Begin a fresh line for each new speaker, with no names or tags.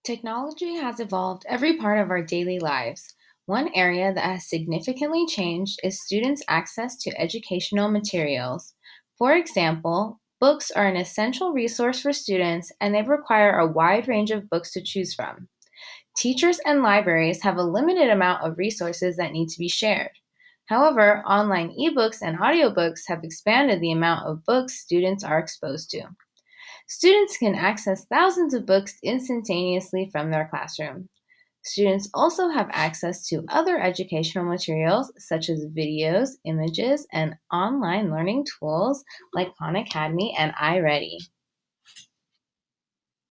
Technology has evolved every part of our daily lives. One area that has significantly changed is students' access to educational materials. For example, books are an essential resource for students and they require a wide range of books to choose from. Teachers and libraries have a limited amount of resources that need to be shared. However, online ebooks and audiobooks have expanded the amount of books students are exposed to. Students can access thousands of books instantaneously from their classroom. Students also have access to other educational materials such as videos, images, and online learning tools like Khan Academy and iReady.